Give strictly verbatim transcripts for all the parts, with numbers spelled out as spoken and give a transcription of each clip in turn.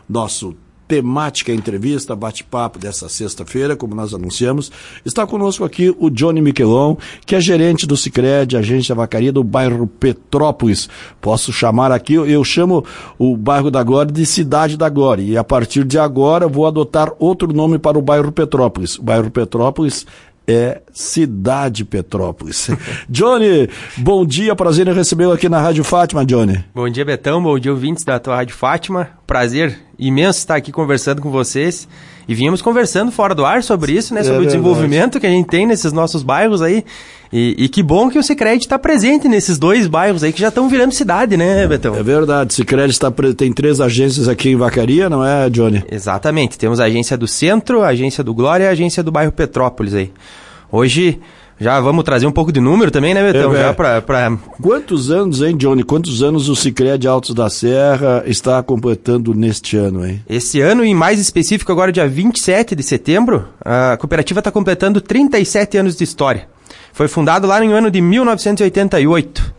nosso temática entrevista, bate-papo dessa sexta-feira, como nós anunciamos. Está conosco aqui o Johnny Miquelon, que é gerente do Sicredi, agência Vacaria do bairro Petrópolis. Posso chamar aqui, eu chamo o bairro da Glória de Cidade da Glória, e a partir de agora vou adotar outro nome para o bairro Petrópolis. O bairro Petrópolis é Cidade Petrópolis. Johnny, bom dia, prazer em recebê-lo aqui na Rádio Fátima, Johnny. Bom dia, Betão, bom dia, ouvintes da tua Rádio Fátima. Prazer imenso estar aqui conversando com vocês. E vínhamos conversando fora do ar sobre isso, né? Sobre é o desenvolvimento que a gente tem nesses nossos bairros aí. E, e que bom que o Sicredi está presente nesses dois bairros aí que já estão virando cidade, né, Betão? É verdade, o Sicredi está, tem três agências aqui em Vacaria, não é, Johnny? Exatamente, temos a agência do Centro, a agência do Glória e a agência do bairro Petrópolis aí. Hoje já vamos trazer um pouco de número também, né, Betão? É, já pra, pra... Quantos anos, hein, Johnny? Quantos anos o Sicredi Altos da Serra está completando neste ano, hein? Esse ano, e mais específico agora, dia vinte e sete de setembro, a cooperativa está completando trinta e sete anos de história. Foi fundado lá no ano de mil novecentos e oitenta e oito.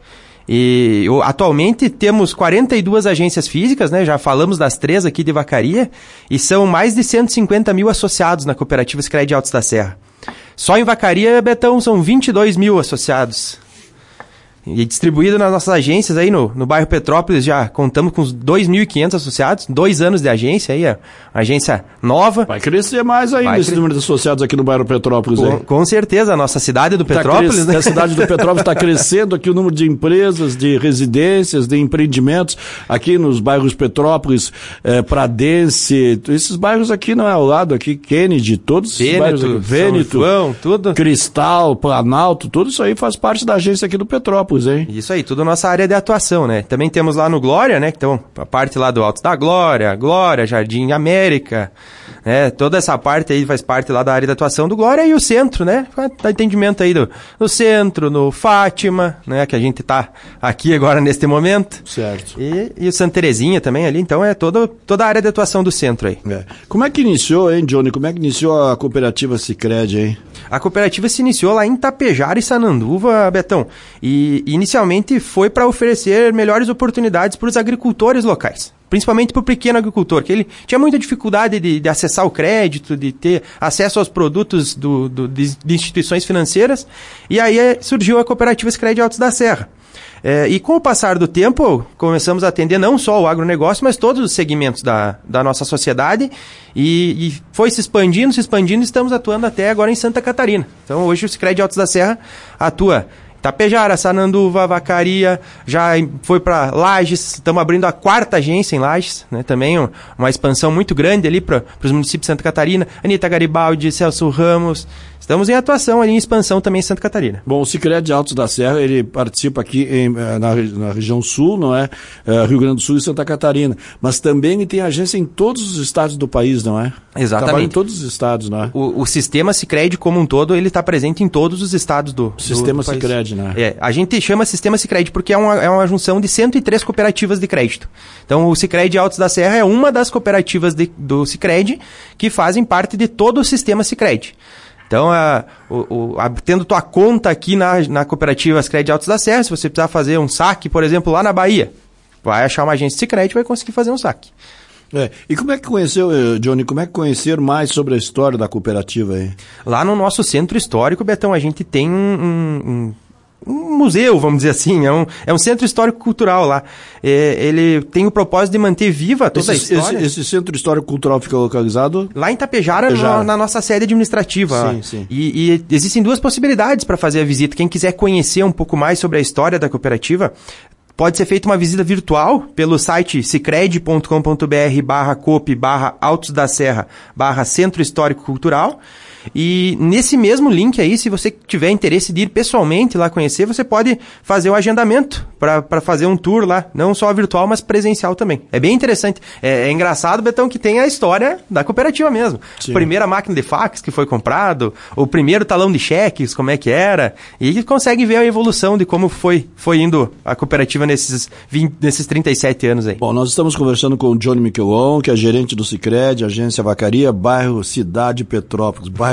E atualmente temos quarenta e duas agências físicas, né? Já falamos das três aqui de Vacaria, e são mais de cento e cinquenta mil associados na cooperativa Sicredi Altos da Serra. Só em Vacaria, Betão, são vinte e dois mil associados. E distribuído nas nossas agências aí no, no bairro Petrópolis, já contamos com uns dois mil e quinhentos associados, dois anos de agência aí, a agência nova. Vai crescer mais ainda esse cre... número de associados aqui no bairro Petrópolis. Com, aí. com certeza, a nossa cidade do tá Petrópolis, cres... né? A cidade do Petrópolis está crescendo aqui o número de empresas, de residências, de empreendimentos, aqui nos bairros Petrópolis, é, Pradense, esses bairros aqui, não é ao lado aqui, Kennedy, todos esses Vêneto, bairros aqui, Vêneto, São João, tudo. Cristal, Planalto, tudo isso aí faz parte da agência aqui do Petrópolis. Hein? Isso aí, tudo nossa área de atuação, né? Também temos lá no Glória, né? Então, a parte lá do Altos da Glória, Glória, Jardim América, né? Toda essa parte aí faz parte lá da área de atuação do Glória, e o centro, né? Dá atendimento aí do, do centro, no Fátima, né? Que a gente tá aqui agora neste momento. Certo. E, e o Santa Terezinha também ali, então é todo, toda a área de atuação do centro aí. É. Como é que iniciou, hein, Johnny? Como é que iniciou a cooperativa Sicredi, hein? A cooperativa se iniciou lá em Tapejara e Sananduva, Betão, e inicialmente foi para oferecer melhores oportunidades para os agricultores locais, principalmente para o pequeno agricultor, que ele tinha muita dificuldade de, de acessar o crédito, de ter acesso aos produtos do, do, de, de instituições financeiras, e aí surgiu a cooperativa Sicredi Altos da Serra. É, e com o passar do tempo, começamos a atender não só o agronegócio, mas todos os segmentos da, da nossa sociedade, e, e foi se expandindo, se expandindo, e estamos atuando até agora em Santa Catarina. Então hoje o Sicredi Altos da Serra atua em Tapejara, Sananduva, Vacaria, já foi para Lages, estamos abrindo a quarta agência em Lages, né? Também um, uma expansão muito grande ali para os municípios de Santa Catarina, Anita Garibaldi, Celso Ramos. Estamos em atuação ali em expansão também em Santa Catarina. Bom, o Sicredi Altos da Serra, ele participa aqui em, na, na região sul, não é? é? Rio Grande do Sul e Santa Catarina. Mas também ele tem agência em todos os estados do país, não é? Exatamente. Trabalha em todos os estados, não é? O, o sistema Sicredi como um todo, ele está presente em todos os estados do, do Sistema do país. Sicredi, né? É, a gente chama Sistema Sicredi porque é uma, é uma junção de cento e três cooperativas de crédito. Então, o Sicredi Altos da Serra é uma das cooperativas de, do Sicredi que fazem parte de todo o Sistema Sicredi. Então, a, o, o, a, tendo tua conta aqui na, na cooperativa Sicredi Altos da Serra, se você precisar fazer um saque, por exemplo, lá na Bahia, vai achar uma agência Sicredi e vai conseguir fazer um saque. É. E como é que conheceu, Johnny, como é que conhecer mais sobre a história da cooperativa aí? Lá no nosso centro histórico, Betão, a gente tem um... um um museu, vamos dizer assim, é um, é um centro histórico-cultural lá. É, ele tem o propósito de manter viva toda esse, a história. Esse, esse centro histórico-cultural fica localizado? Lá em Tapejara, no, na nossa sede administrativa. Sim, sim. E, e existem duas possibilidades para fazer a visita. Quem quiser conhecer um pouco mais sobre a história da cooperativa, pode ser feita uma visita virtual pelo site sicredi ponto com ponto br barra coop barra Altos da Serra barra Centro Histórico Cultural. E nesse mesmo link aí, se você tiver interesse de ir pessoalmente lá conhecer, você pode fazer o agendamento para fazer um tour lá, não só virtual, mas presencial também. É bem interessante. É, é engraçado, Betão, que tem a história da cooperativa mesmo. Sim. A primeira máquina de fax que foi comprado, o primeiro talão de cheques, como é que era, e consegue ver a evolução de como foi, foi indo a cooperativa nesses, vinte, nesses trinta e sete anos aí. Bom, nós estamos conversando com o Johnny Miquelon, que é gerente do Sicredi, agência Vacaria, bairro Cidade Petrópolis, bairro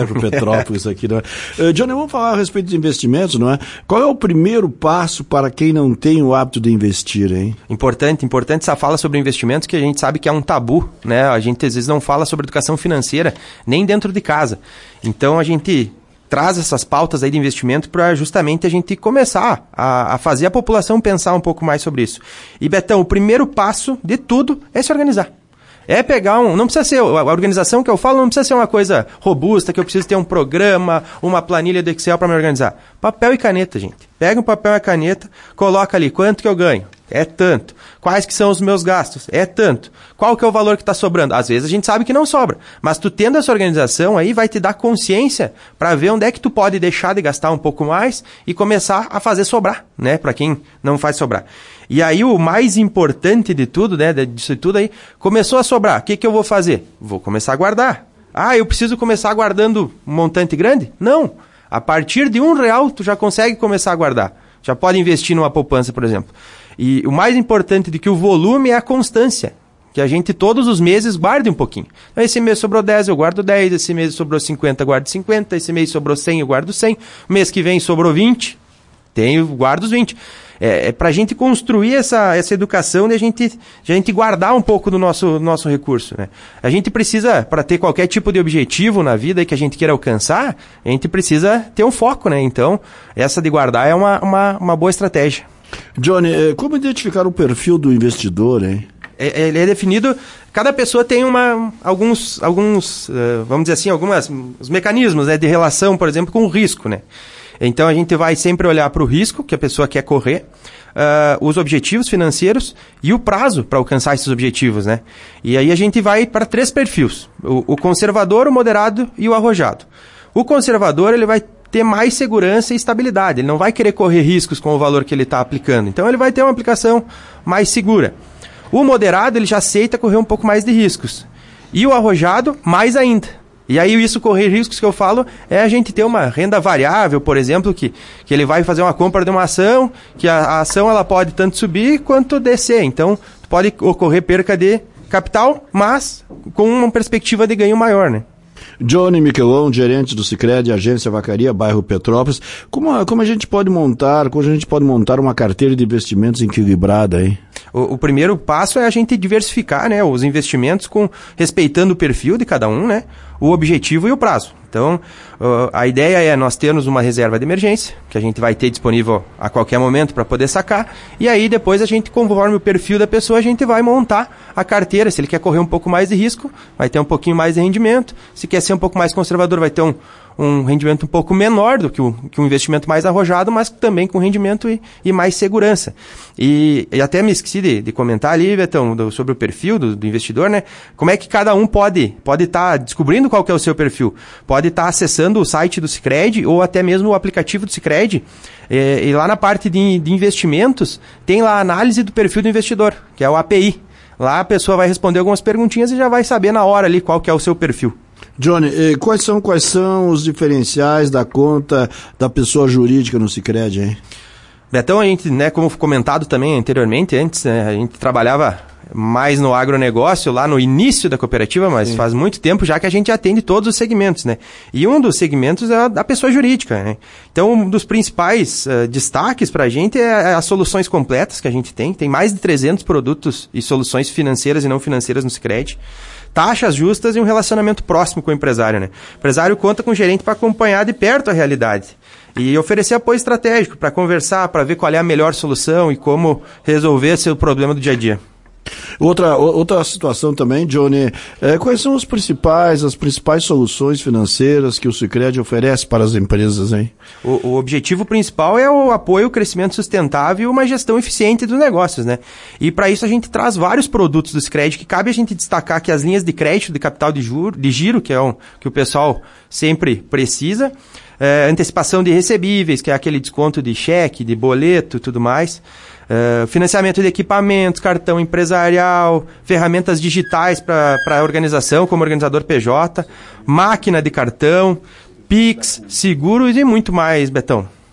bairro Petrópolis aqui, não é? Uh, Johnny, vamos falar a respeito de investimentos, não é? Qual é o primeiro passo para quem não tem o hábito de investir, hein? Importante, importante essa fala sobre investimentos, que a gente sabe que é um tabu, né? A gente às vezes não fala sobre educação financeira nem dentro de casa. Então a gente traz essas pautas aí de investimento para justamente a gente começar a, a fazer a população pensar um pouco mais sobre isso. E Betão, o primeiro passo de tudo é se organizar. É pegar um... Não precisa ser... A organização que eu falo não precisa ser uma coisa robusta, que eu preciso ter um programa, uma planilha do Excel para me organizar. Papel e caneta, gente. Pega um papel e a caneta, coloca ali quanto que eu ganho. É tanto. Quais que são os meus gastos? É tanto. Qual que é o valor que está sobrando? Às vezes a gente sabe que não sobra. Mas tu tendo essa organização aí vai te dar consciência para ver onde é que tu pode deixar de gastar um pouco mais e começar a fazer sobrar, né? Para quem não faz sobrar. E aí o mais importante de tudo, né? Disso tudo aí, começou a sobrar. O que que eu vou fazer? Vou começar a guardar. Ah, eu preciso começar guardando um montante grande? Não. A partir de um real tu já consegue começar a guardar. Já pode investir numa poupança, por exemplo. E o mais importante do que o volume é a constância. Que a gente todos os meses guarde um pouquinho. Então, esse mês sobrou dez, eu guardo dez. Esse mês sobrou cinquenta, eu guardo cinquenta. Esse mês sobrou cem, eu guardo cem. O mês que vem sobrou vinte, tenho, guardo os vinte. É, é para a gente construir essa, essa educação de a gente, de a gente guardar um pouco do nosso, nosso recurso, né? A gente precisa, para ter qualquer tipo de objetivo na vida que a gente queira alcançar, a gente precisa ter um foco, né? Então, essa de guardar é uma, uma, uma boa estratégia. Johnny, como identificar o perfil do investidor, hein? Ele é definido, cada pessoa tem uma, alguns, alguns vamos dizer assim, alguns os mecanismos, né, de relação, por exemplo, com o risco, né? Então a gente vai sempre olhar para o risco que a pessoa quer correr, uh, os objetivos financeiros e o prazo para alcançar esses objetivos, né? E aí a gente vai para três perfis, o, o conservador, o moderado e o arrojado. O conservador, ele vai ter mais segurança e estabilidade, ele não vai querer correr riscos com o valor que ele está aplicando, então ele vai ter uma aplicação mais segura. O moderado, ele já aceita correr um pouco mais de riscos. E o arrojado, mais ainda. E aí isso, correr riscos que eu falo, é a gente ter uma renda variável, por exemplo, que, que ele vai fazer uma compra de uma ação, que a, a ação ela pode tanto subir quanto descer. Então, pode ocorrer perca de capital, mas com uma perspectiva de ganho maior, né? Johnny Miquelon, gerente do Sicredi, agência Vacaria, bairro Petrópolis. Como, como a gente pode montar, como a gente pode montar uma carteira de investimentos equilibrada aí? O, o primeiro passo é a gente diversificar, né, os investimentos com, respeitando o perfil de cada um, né, o objetivo e o prazo. Então, uh, a ideia é nós termos uma reserva de emergência, que a gente vai ter disponível a qualquer momento para poder sacar, e aí depois a gente, conforme o perfil da pessoa, a gente vai montar a carteira. Se ele quer correr um pouco mais de risco, vai ter um pouquinho mais de rendimento. Se quer ser um pouco mais conservador, vai ter um, um rendimento um pouco menor do que, o, que um investimento mais arrojado, mas também com rendimento e, e mais segurança. E, e até me esqueci de, de comentar ali, Betão, do, sobre o perfil do, do investidor, né? Como é que cada um pode pode estar tá descobrindo qual que é o seu perfil. Pode estar tá acessando o site do Sicredi ou até mesmo o aplicativo do Sicredi. É, e lá na parte de, de investimentos, tem lá a análise do perfil do investidor, que é o A P I. Lá a pessoa vai responder algumas perguntinhas e já vai saber na hora ali qual que é o seu perfil. Johnny, eh, quais são, quais são os diferenciais da conta da pessoa jurídica no Sicredi, hein? Betão, a gente, né, como comentado também anteriormente, antes, né, a gente trabalhava mais no agronegócio, lá no início da cooperativa, mas Sim. faz muito tempo já que a gente atende todos os segmentos, né? E um dos segmentos é a da pessoa jurídica, né? Então, um dos principais uh, destaques para a gente é as soluções completas que a gente tem. Tem mais de trezentos produtos e soluções financeiras e não financeiras no Sicredi. Taxas justas e um relacionamento próximo com o empresário, né? O empresário conta com o gerente para acompanhar de perto a realidade e oferecer apoio estratégico para conversar, para ver qual é a melhor solução e como resolver seu problema do dia a dia. Outra, outra situação também, Johnny, é, quais são os principais, as principais soluções financeiras que o Sicredi oferece para as empresas, hein? O, o objetivo principal é o apoio ao crescimento sustentável e uma gestão eficiente dos negócios, né? E para isso a gente traz vários produtos do Sicredi, que cabe a gente destacar que as linhas de crédito de capital de, juro, de giro, que é um que o pessoal sempre precisa, é, antecipação de recebíveis, que é aquele desconto de cheque, de boleto e tudo mais, Uh, financiamento de equipamentos, cartão empresarial, ferramentas digitais para a organização, como organizador P J, máquina de cartão, Pix, seguros e muito mais, Betão.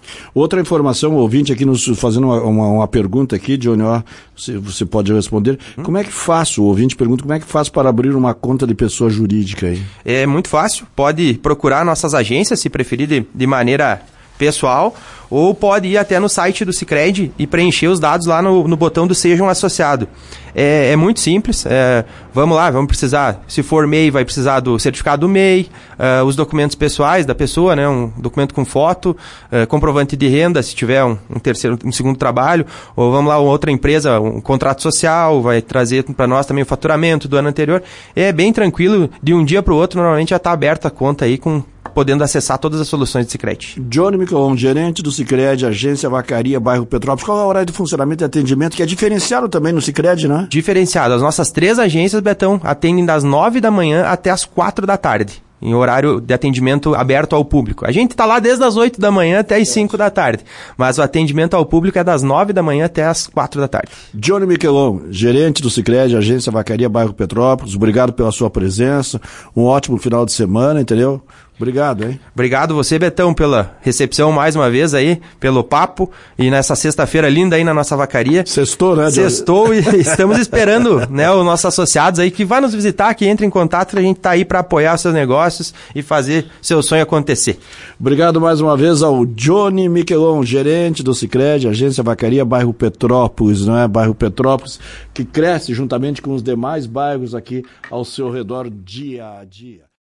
Outra informação, o ouvinte aqui nos fazendo uma, uma, uma pergunta aqui, Johnny, ó, você, você pode responder. Hum? Como é que faço? O ouvinte pergunta como é que faz para abrir uma conta de pessoa jurídica aí? É muito fácil, pode procurar nossas agências, se preferir de, de maneira pessoal, ou pode ir até no site do Sicredi e preencher os dados lá no, no botão do Seja um Associado. É, é muito simples, é, vamos lá, vamos precisar, se for M E I, vai precisar do certificado do M E I, uh, os documentos pessoais da pessoa, né, um documento com foto, uh, comprovante de renda, se tiver um, um terceiro, um segundo trabalho, ou vamos lá, outra empresa, um contrato social, vai trazer para nós também o faturamento do ano anterior. É bem tranquilo, de um dia para o outro, normalmente já está aberta a conta aí com podendo acessar todas as soluções do Sicredi. Johnny Michelon, gerente do Sicredi, agência Vacaria, bairro Petrópolis. Qual é o horário de funcionamento e atendimento, que é diferenciado também no Sicredi, né? Diferenciado. As nossas três agências, Betão, atendem das nove da manhã até as quatro da tarde. Em horário de atendimento aberto ao público. A gente está lá desde as oito da manhã até as cinco da tarde, mas o atendimento ao público é das nove da manhã até as quatro da tarde. Johnny Michelon, gerente do Sicredi, agência Vacaria, bairro Petrópolis, obrigado pela sua presença, um ótimo final de semana, entendeu? Obrigado, hein? Obrigado você, Betão, pela recepção mais uma vez aí, pelo papo, e nessa sexta-feira linda aí na nossa vacaria. Sextou, né? Sextou e estamos esperando, né, os nossos associados aí que vá nos visitar, que entre em contato, que a gente tá aí para apoiar seus negócios e fazer seu sonho acontecer. Obrigado mais uma vez ao Johnny Michelon, gerente do Sicredi, agência Vacaria, bairro Petrópolis, não é? Bairro Petrópolis, que cresce juntamente com os demais bairros aqui ao seu redor dia a dia.